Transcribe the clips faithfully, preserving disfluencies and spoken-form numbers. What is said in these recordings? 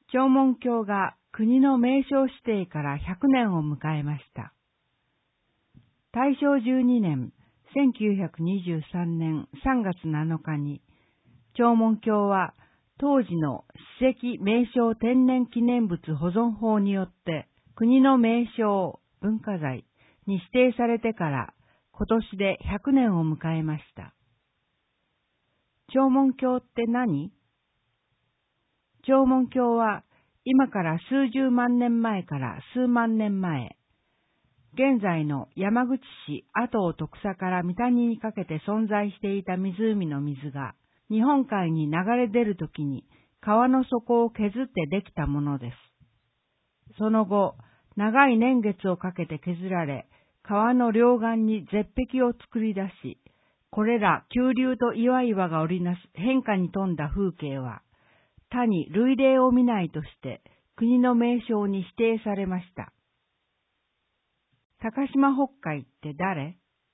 長門峡が国の名勝指定からひゃくねんを迎えました。大正じゅうにねん、せんきゅうひゃくにじゅうさんねんさんがつなのかに、長門峡は当時の史跡名勝天然記念物保存法によって国の名勝文化財に指定されてから今年でひゃくねんを迎えました。長門峡って何？長門峡は今から数十万年前から数万年前、現在の山口市阿東徳佐から三谷にかけて存在していた湖の水が日本海に流れ出るときに川の底を削ってできたものです。その後、長い年月をかけて削られ、川の両岸に絶壁を作り出し、これら急流と岩々が織りなす変化に富んだ風景は、他に類例を見ないとして国の名勝に指定されました。高島北海って誰？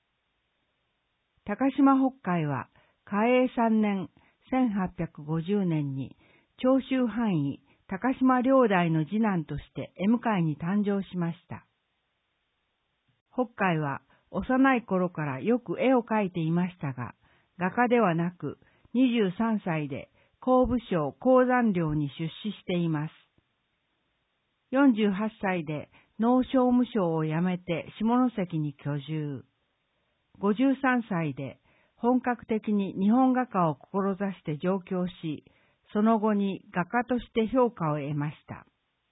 高島北海は嘉永さんねんせんはっぴゃくごじゅうねんに長州藩医高島良大の次男として江向に誕生しました。北海は幼い頃からよく絵を描いていましたが、画家ではなくにじゅうさんさいで工部省鉱山寮に出資しています。よんじゅうはっさいで農商務省を辞めて下関に居住。ごじゅうさんさいで本格的に日本画家を志して上京し、その後に画家として評価を得ました。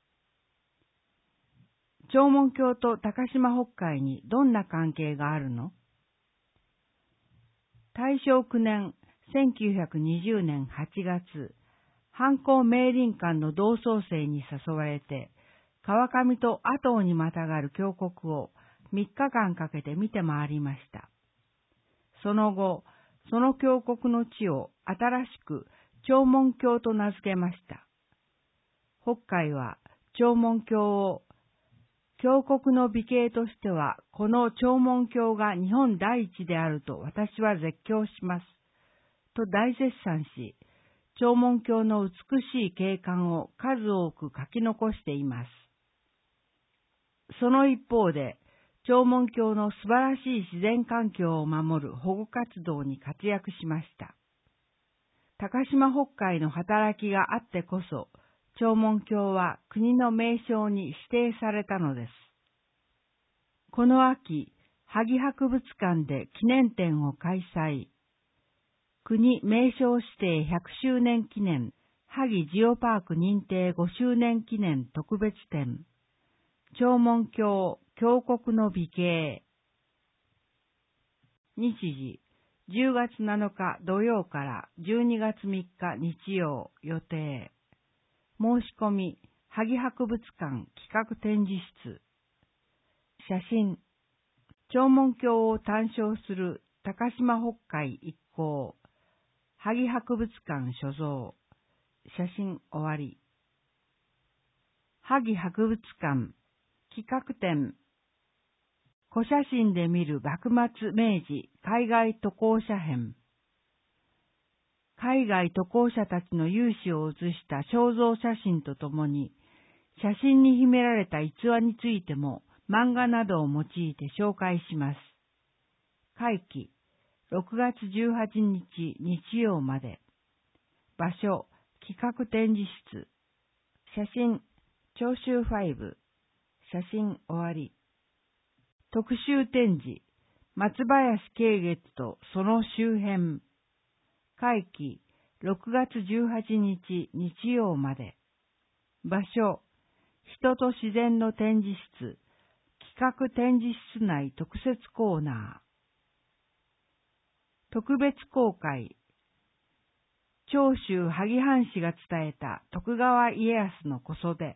長門峡と高島北海にどんな関係があるの？大正くねんせんきゅうひゃくにじゅうねんはちがつ、藩校明林館の同窓生に誘われて、川上と阿東にまたがる峡谷をみっかかんかけて見て回りました。その後、その峡谷の地を新しく長門峡と名付けました。北海は長門峡を峡谷の美形としては、この長門峡が日本第一であると私は絶叫します。と大絶賛し、長門峡の美しい景観を数多く書き残しています。その一方で、長門峡の素晴らしい自然環境を守る保護活動に活躍しました。高島北海の働きがあってこそ、長門峡は国の名勝に指定されたのです。この秋、萩博物館で記念展を開催。国名勝指定ひゃくしゅうねん記念、萩ジオパーク認定ごしゅうねん記念特別展。長門峡峡谷の美形。日時、じゅうがつなのか土曜からじゅうにがつみっか日曜予定。申し込み、萩博物館企画展示室。写真、長門峡を探賞する高島北海一行。萩博物館所蔵。写真終わり。萩博物館企画展。古写真で見る幕末明治海外渡航者編。海外渡航者たちの勇姿を写した肖像写真とともに、写真に秘められた逸話についても漫画などを用いて紹介します。会期、ろくがつじゅうはちにち日曜まで。場所、企画展示室。写真、長州ファイブ。写真終わり。特集展示、松林景月とその周辺。会期、ろくがつじゅうはちにち日曜まで。場所、人と自然の展示室。企画展示室内特設コーナー。特別公開。長州萩藩士が伝えた徳川家康の小袖。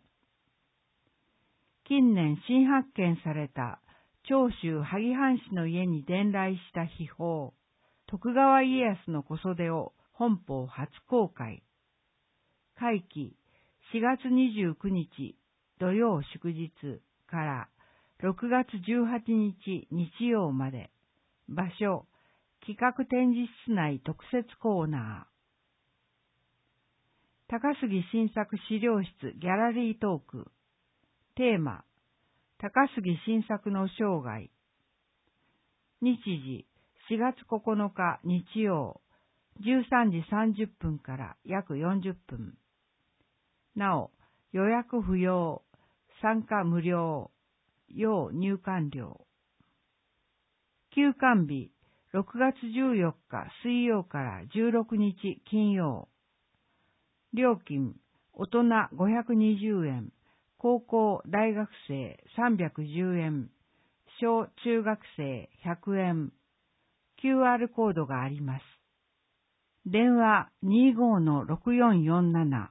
近年新発見された長州萩藩士の家に伝来した秘宝、徳川家康の小袖を本邦初公開。会期しがつにじゅうくにち土曜祝日からろくがつじゅうはちにち日曜まで。場所、企画展示室内特設コーナー。 高杉晋作資料室ギャラリートーク。テーマ、高杉晋作の生涯。日時、しがつここのか日曜、じゅうさんじさんじゅっぷんから約よんじゅっぷん。なお、予約不要、参加無料、要入館料。休館日、ろくがつじゅうよっか水曜からじゅうろくにち金曜。料金、大人ごひゃくにじゅうえん、高校大学生さんびゃくじゅうえん、小中学生ひゃくえん。キューアール コードがあります。電話 にじゅうごのろくよんよんなな。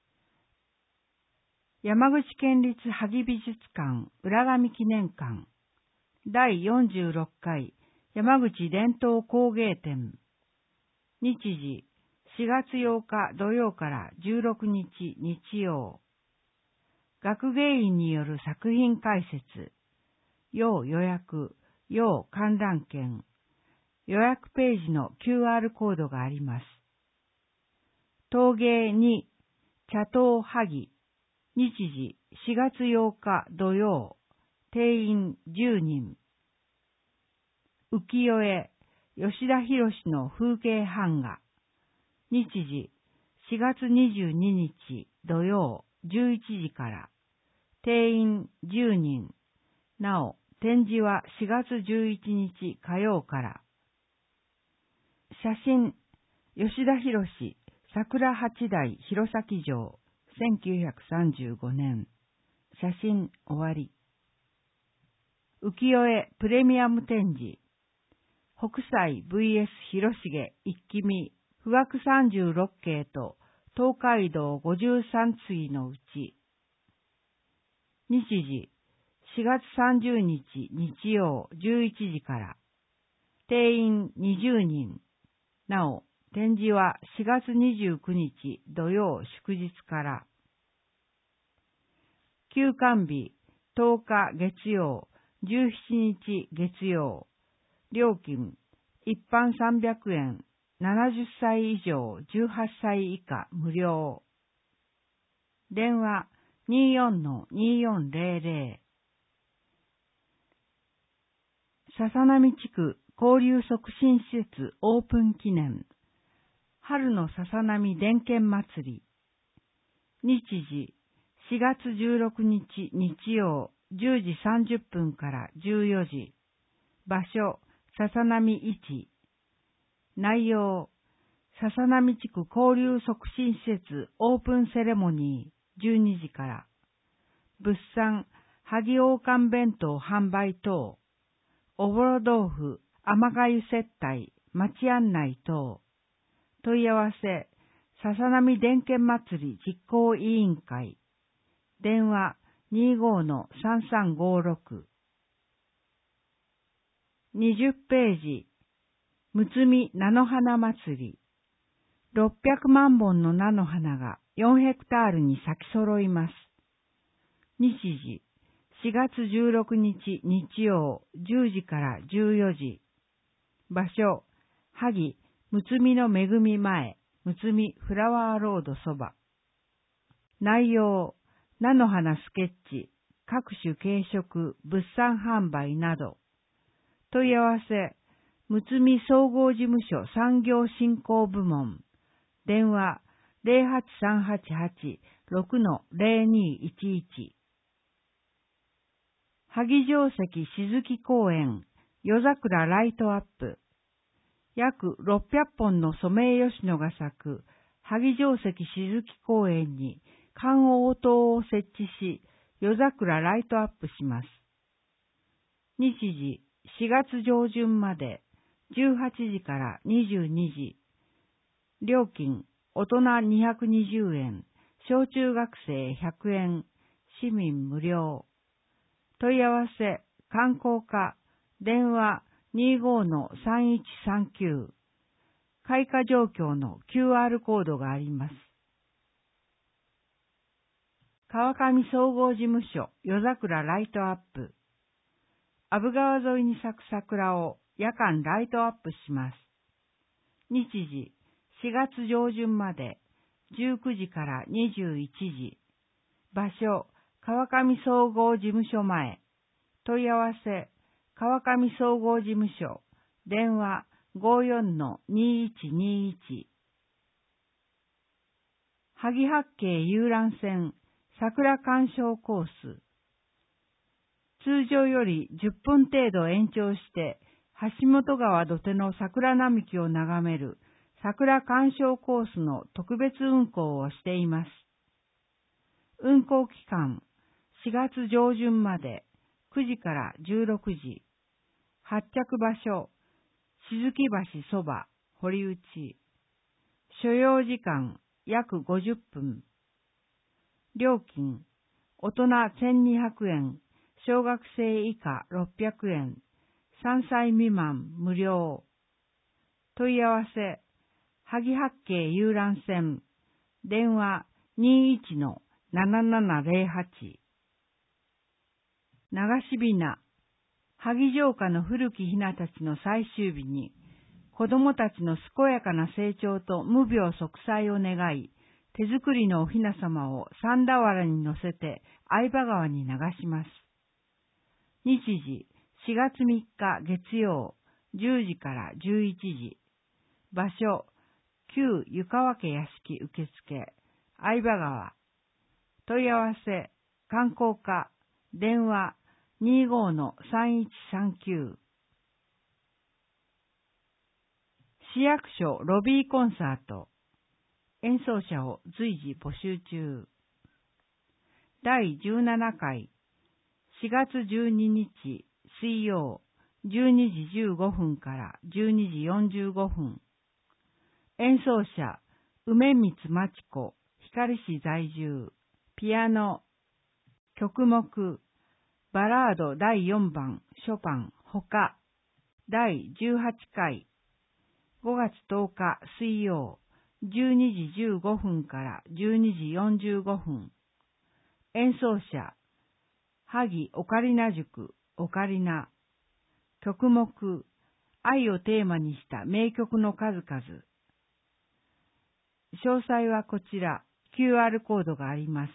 山口県立萩美術館浦上記念館だいよんじゅうろっかい山口伝統工芸展。日時、しがつようか土曜からじゅうろくにち日曜。学芸員による作品解説。要予約、要観覧券。予約ページの キューアール コードがあります。陶芸に茶頭萩。日時、しがつようか土曜。定員じゅうにん。浮世絵、吉田博の風景版画。日時、しがつにじゅうににち土曜じゅういちじから。定員じゅうにん。なお、展示はしがつじゅういちにち火曜から。写真、吉田博桜八代弘前城、せんきゅうひゃくさんじゅうごねん。写真終わり。浮世絵プレミアム展示。北斎 ブイエス 広重一気見、富岳さんじゅうろっけいと東海道ごじゅうさんつぎのうち。日時、しがつさんじゅうにち日曜じゅういちじから。定員にじゅうにん。なお、展示はしがつにじゅうくにち土曜祝日から。休館日とおか月曜、じゅうしちにち月曜。料金、一般さんびゃくえん、ななじゅっさい以上じゅうはっさい以下無料。電話 にじゅうよんのにじゅうよんぜろぜろ。笹波地区交流促進施設オープン記念。春の笹波伝剣祭り。日時、しがつじゅうろくにち日曜じゅうじさんじゅっぷんからじゅうよじ。場所、笹波いち。内容、笹波地区交流促進施設オープンセレモニーじゅうにじから。物産、萩王冠弁当販売等。おぼろ豆腐、甘がゆ接待、町案内等。問い合わせ、笹波伝剣祭り実行委員会。電話 にじゅうごのさんさんごろく。にじゅっページ。むつみ菜の花祭り。ろっぴゃくまんぼんの菜の花がよんヘクタールに咲き揃います。日時、しがつじゅうろくにち日曜じゅうじからじゅうよじ。場所、萩むつみの恵み前、むつみフラワーロードそば。内容、菜の花スケッチ、各種軽食、物産販売など。問い合わせ、むつみ総合事務所産業振興部門。電話 ゼロはちさんはちはちろくのゼロにいちいち。萩城跡静木公園夜桜ライトアップ。約ろっぴゃっぽんのソメイヨシノが咲く萩城跡静木公園に観応灯を設置し、夜桜ライトアップします。日時、しがつじょうじゅんまで、じゅうはちじからにじゅうにじ。料金、大人にひゃくにじゅうえん、小中学生ひゃくえん、市民無料。問い合わせ、観光課、電話 にじゅうごのさんいちさんきゅう。開花状況の キューアール コードがあります。川上総合事務所夜桜ライトアップ。阿武川沿いに咲く桜を夜間ライトアップします。日時、しがつじょうじゅんまで、 じゅうくじからにじゅういちじ。場所、川上総合事務所前。問い合わせ、川上総合事務所。電話 ごーよんのにーいちにーいち。萩八景遊覧船桜鑑賞コース。通常よりじゅっぷん程度延長して、橋本川土手の桜並木を眺める桜鑑賞コースの特別運行をしています。運行期間、しがつ上旬までくじからじゅうろくじ。発着場所、静木橋そば、堀内。所要時間、約ごじゅっぷん。料金、大人せんにひゃくえん、小学生以下ろっぴゃくえん、さんさい未満無料。問い合わせ、萩八景遊覧船、電話 にーいちのななななぜろはち。流しびな、萩城下の古きひなたちの最終日に、子供たちの健やかな成長と無病息災を願い、手作りのおひな様を三田原に乗せて相場川に流します。日時、しがつみっか月曜、じゅうじからじゅういちじ。場所、旧湯川家屋敷受付、相場川。問い合わせ、観光課、電話 にーごーのさんいちさんきゅう。市役所ロビーコンサート。演奏者を随時募集中。だいじゅうななかい、しがつじゅうににち水曜、じゅうにじじゅうごふんからじゅうにじよんじゅうごふん。演奏者、梅光真知子、光市在住、ピアノ。曲目、バラードだいよんばん、ショパン、ほか。だいじゅうはちかい、ごがつとおか水曜、じゅうにじじゅうごふんからじゅうにじよんじゅうごふん。演奏者、萩オカリナ塾、オカリナ。曲目、愛をテーマにした名曲の数々。詳細はこちら、キューアール コードがあります。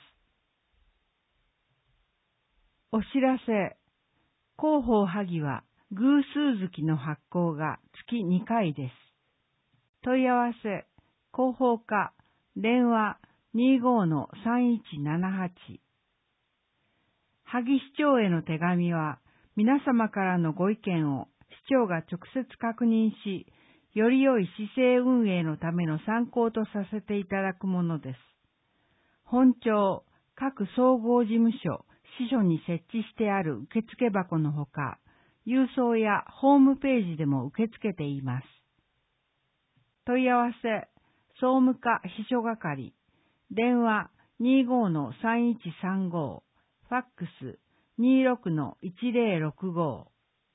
お知らせ、広報萩は偶数月の発行が月にかいです。問い合わせ、広報課、電話 にーごーのさんいちななはち。萩市長への手紙は、皆様からのご意見を市長が直接確認し、より良い市政運営のための参考とさせていただくものです。本庁、各総合事務所、支所に設置してある受付箱のほか、郵送やホームページでも受け付けています。問い合わせ、総務課秘書係、電話 にーごーのさんいちさんご、ファックス にーろくのいちぜろろくご。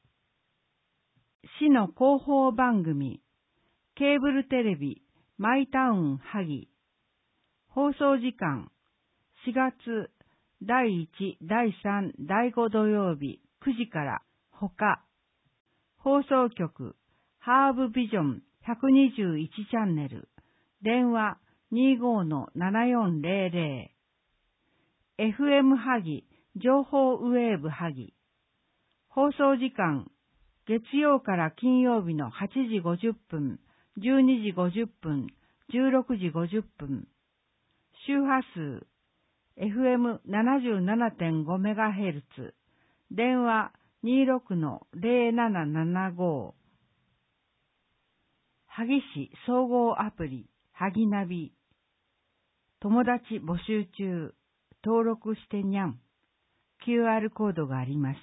市の広報番組、ケーブルテレビ、マイタウン萩。放送時間、しがつだいいち、だいさん、だいご土曜日くじからほか。放送局、ハーブビジョンひゃくにじゅういちチャンネル。電話 にーごーのななよんぜろぜろ。エフエム 萩、情報ウェーブ萩。放送時間、月曜から金曜日のはちじごじゅっぷん、じゅうにじごじゅっぷん、じゅうろくじごじゅっぷん。周波数、エフエムななじゅうななてんごメガヘルツ。電話 にーろくのぜろななななご。萩市総合アプリ、萩ナビ。友達募集中。登録してにゃん。キューアール コードがあります。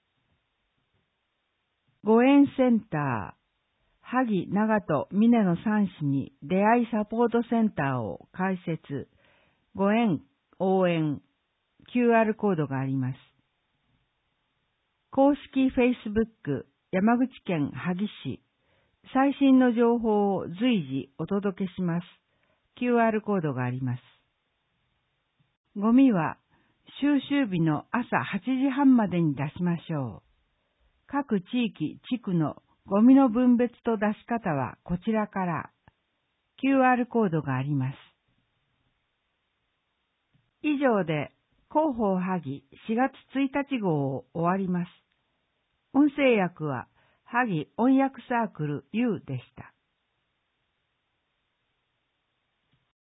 ご縁センター。萩長門峰のさん市に出会いサポートセンターを開設。ご縁、応援、キューアール コードがあります。公式 Facebook 山口県萩市。最新の情報を随時お届けします。キューアール コードがあります。ゴミは収集日の朝はちじはんまでに出しましょう。各地域、地区のゴミの分別と出し方はこちらから。キューアール コードがあります。 以上で広報萩しがつついたち号を終わります。音声訳は萩音訳サークル U でした。